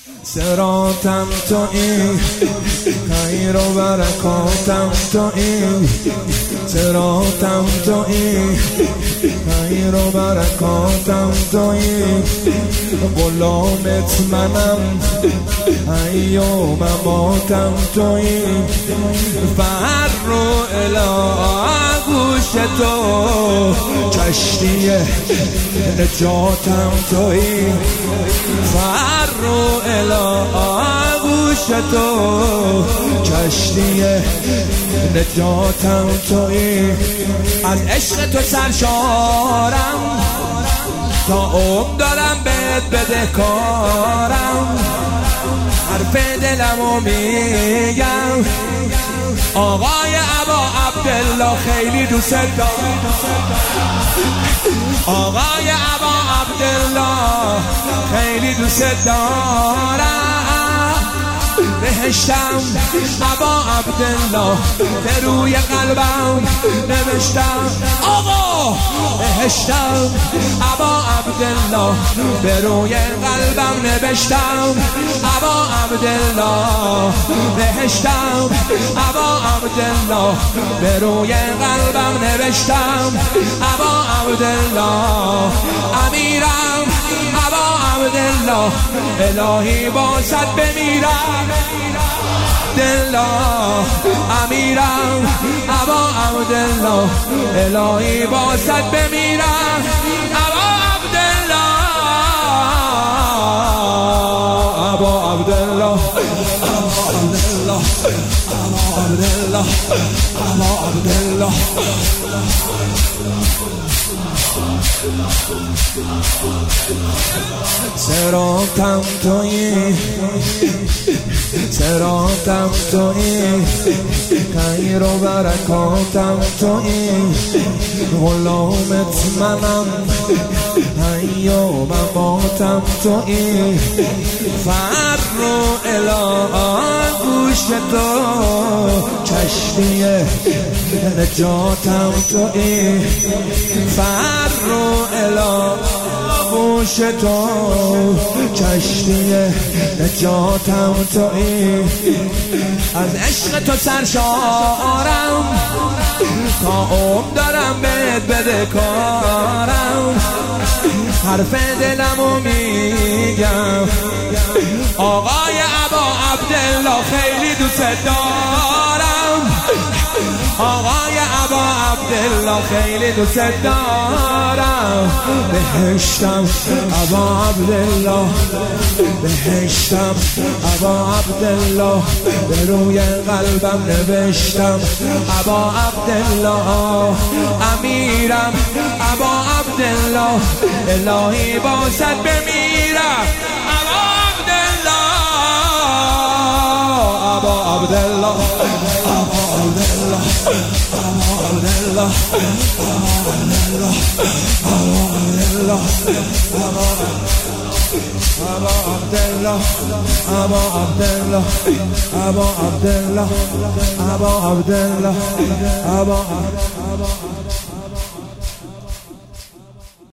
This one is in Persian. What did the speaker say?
صراطم تویی، خیر و برکاتم تویی، صراطم تویی، خیر و برکاتم تویی، غلامت منم، حی و مماتم تویی، فر رو اله گوش تو، کشتی نجاتم تویی، فر رو اله گوش تو، کشتی نجاتم تویی، از عشق تو سرشارم، تا عمر دارم بهت بدهکارم، حرف دلمو میگم، آقای ابا عبدالله خیلی دوست دارم، آقای ابا عبدالله خیلی دوست دارم، بهشتم ابا عبدالله به روی قلبم نوشتم، آقا بهشتم ابا عبدالله به روی قلبم نوشتم، ابا عبدالله بهشتم ابا عبدالله به روی قلبم نوشتم، ابا عبدالله امیرم، ابا عبدالله الهی بازت بمیرم، عبدالله امیرم، ابا عبدالله الهی بازت بمیرم، ابا عبدالله، ابا عبدالله، ابا عبدالله، ابا عبدالله، ابا عبدالله، صراطم تویی، صراطم تویی، خیر و برکاتم تویی، غلامت منم، حی و مماتم تویی، فر و اله گوش تو، کشتی نجاتم تویی، فر و اله گوش تو، کشتی نجاتم تویی، از عشق تو سرشارم، تا عمر دارم بهت بدهکارم، حرف دلمو میگم، آقای ابا عبدالله خیلی دوست دارم، آقای ابا عبدالله خیلی دوست دارم، بهشتم ابا عبدالله، بهشتم ابا عبدالله به روی قلبم نوشتم، ابا عبدالله امیرم، ابا عبدالله الهی بازت بمیرم، ابا عبدالله، ابا عبدالله، ابا عبدالله، ابا عبدالله، ابا عبدالله، ابا عبدالله، ابا عبدالله، ابا عبدالله، ابا عبدالله، ابا